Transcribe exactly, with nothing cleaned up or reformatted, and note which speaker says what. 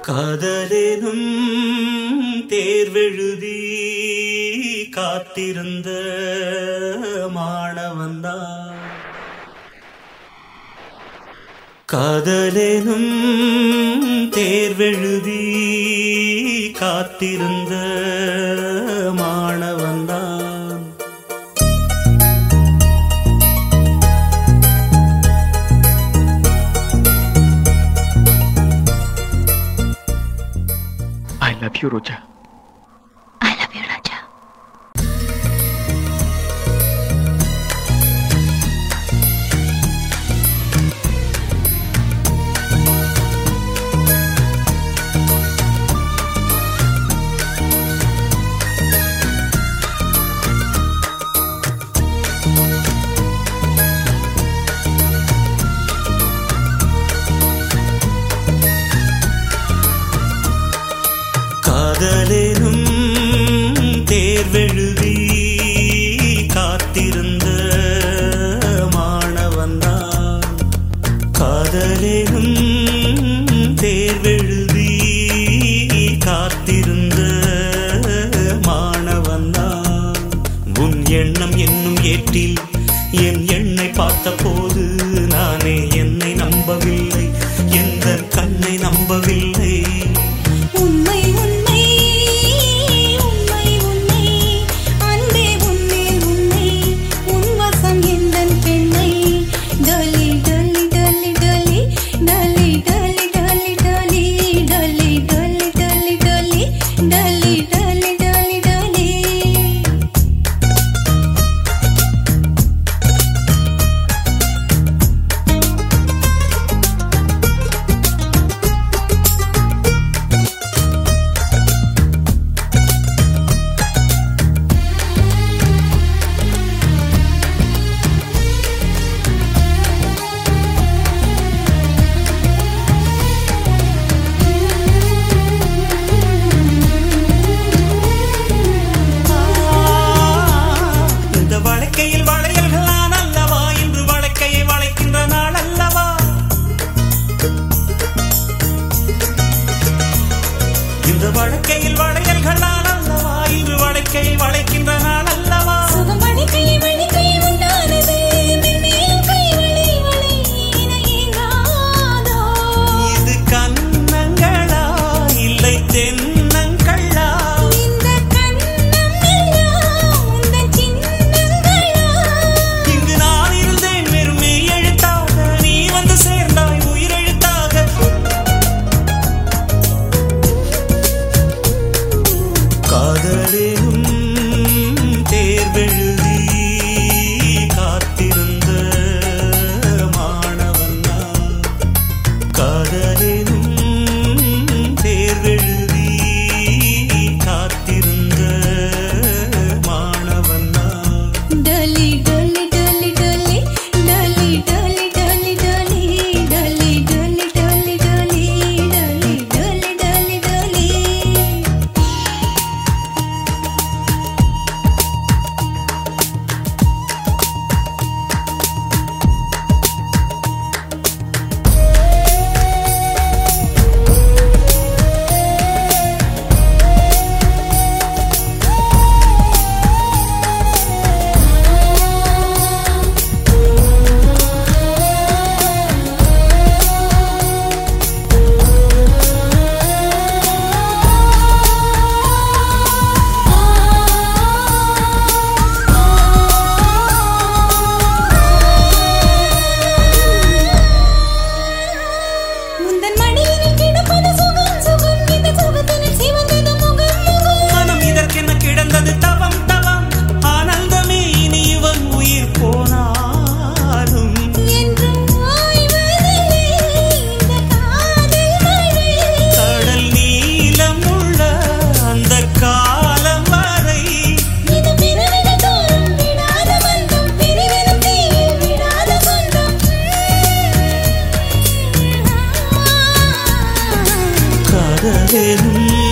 Speaker 1: காதலேனும் தேர்வெழுதி காத்திருந்த மாணவன்தான். காதலேனும் தேர்வெழுதி காத்திருந்த மாணவன்தான்.
Speaker 2: I love you, Roja.
Speaker 3: I love you, Raja.
Speaker 1: காதலேனும் தேர்வெழுதி காத்திருந்த மாணவன்தான். காதலேனும் தேர்வெழுதி காத்திருந்த மாணவன்தான். உன் எண்ணம் என்னும் ஏற்றில் என் எண்ணை பார்த்த போது நானே என்னை நம்பவில்லை, எந்த கண்ணை நம்பவில்லை.
Speaker 3: உண்மை உண்மை உண்மை உண்மை அன்பே உன்மேல் உண்மை உன் வசம் எந்தன் பெண்ணை. டலி டலி டலி டலி டலி டலி டலி டலி டலி டலி டலி டலி டலி டலி டலி டலி.
Speaker 1: இந்த வழக்கையில் வளையல்கள் நான் அல்லவா, இன்று வழக்கையை வளைக்கின்ற நாள் அல்லவா. இந்த வழக்கையில் வளையல்கள் நான் அல்லவா, இன்று வழக்கையை வளைக்கின்ற நாள் அல்லவா.
Speaker 3: சுகம் வழிக்கை வழிக்கை உண்டானது மென்மேலும் கை வழி வழி இணை ஏங்காதோ.
Speaker 1: இது கன்னங்களா இல்லை தென்னங்களா.
Speaker 3: இந்த கண்ணம் எல்லாம் உந்தன் சின்னங்களா.
Speaker 1: இங்கு நான் இருந்தேன் வெறும் மெய் எழுத்தாக, நீ வந்து சேர்ந்தாய் உயிரெழுத்தாக. காதலேனும் தேர்வெழுதி காத்திருந்த மாணவன்தான். காதலேனும் தேர்வெழுதி காத்திருந்த மாணவன்தான்.
Speaker 3: டலி டலி டலி டலி டலி டலி டலி டலி டலி டலி டலி டலி டலி டலி டலி டலி. உந்தன் மடியினில் கிடப்பது சுகம் சுகம் இந்த சுகத்தினில் சிவந்தது முகம் முகம்.
Speaker 1: மனம் இதற்கென்ன கிடந்தது தவம் தவம், ஆனந்தமே இனி இவன் உயிர் போனாலும்.
Speaker 3: என்றும் ஓய்வதில்லை இந்த காதல் மழை.
Speaker 1: கடல் நீளம் உள்ள அந்த காலம் வரை
Speaker 3: இது பிறவிகள் தோறும் விடாத பந்தம், பிரிவெனும் தீயில் விடாத சொந்தம்.
Speaker 1: காதலேனும்